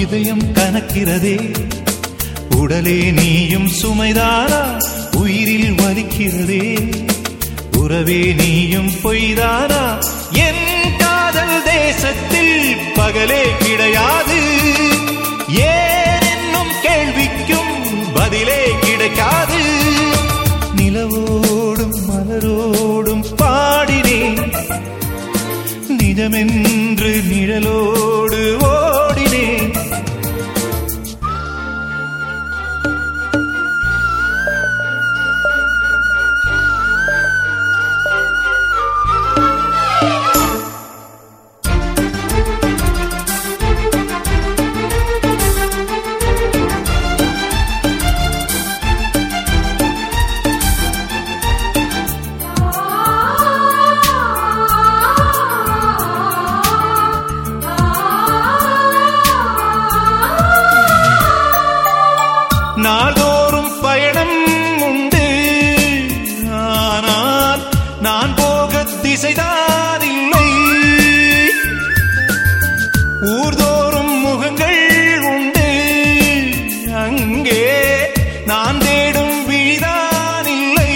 இதயம் கனக்கிறதே உடலே நீயும் சுமைதானா உயிரில் வலிக்கிறதே உறவே நீயும் பொய்தானா என் காதல் தேசத்தில் பகலே கிடையாது ஏன் என்னும் கேள்விக்கும் பதிலே கிடைக்காது நிலவோடும் மலரோடும் பாடினேன் நிஜமென்று நிழலோடு ஓடினேன் நாள்தோறும் பயணம் உண்டு ஆனால் நான் போக திசைதான் இல்லை ஊர்தோறும் முகங்கள் உண்டு அங்கே நான் தேடும் விழிதான் இல்லை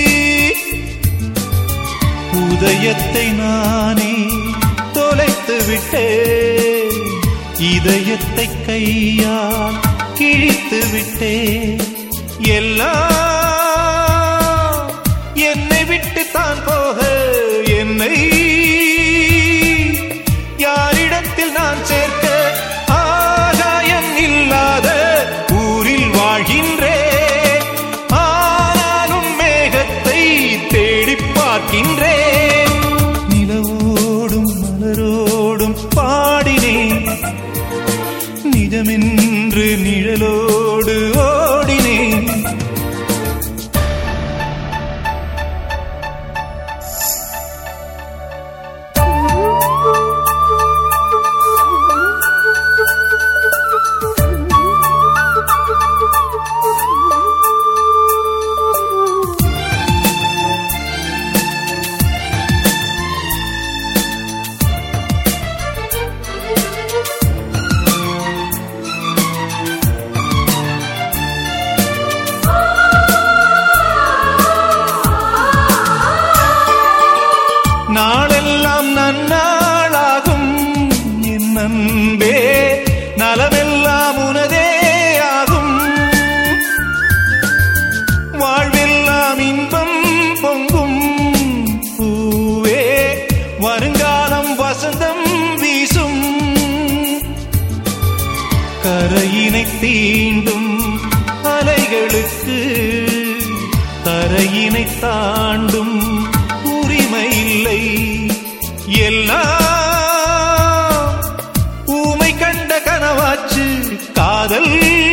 உதயத்தை நானே தொலைத்து விட்டேன் இதயத்தை கையால் கிழித்து விட்டே எல்லாம் என்னை விட்டு தான் போக என்னை யாரிடத்தில் நான் சேர்க்க ஆகாயம் இல்லாத ஊரில் வாழ்கின்றேன் ஆனாலும் மேகத்தை தேடி பார்க்கின்றேன் நிலவோடும் மலரோடும் பாடினேன் நிஜமென்று நிழலோடு ஓடினேன் நாளெல்லாம் நன்னாளாகும் என் அன்பே நலமெல்லாம் உனதே ஆகும் வாழ்வெல்லாம் இன்பம் பொங்கும் பூவே வருங்காலம் வசந்தம் வீசும் கரையினை தீண்டும் அலைகளுக்கு தரையினை தாண்டும் இல்லை எல்லாம் ஊமை கண்ட கனவாச்சு காதல்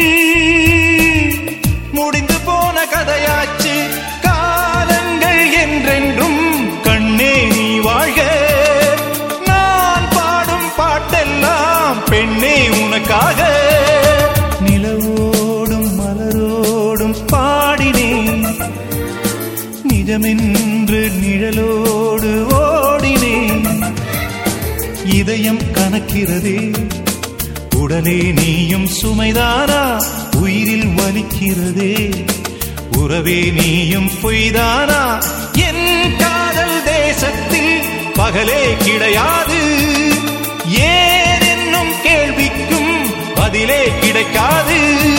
முடிந்து போன கதையாச்சு காலங்கள் என்றென்றும் கண்ணே நீ வாழ்க நான் பாடும் பாட்டெல்லாம் பெண்ணே உனக்காக நிலவோடும் மலரோடும் பாடினேன் நிஜமென்று நிழலோடு ஓடினேன் இதயம் கனக்கிறதே உடலே நீயும் சுமைதானா உயிரில் வலிக்கிறதே உறவே நீயும் பொய்தானா என் காதல் தேசத்தில் பகலே கிடையாது ஏன் என்னும் கேள்விக்கும் பதிலே கிடைக்காது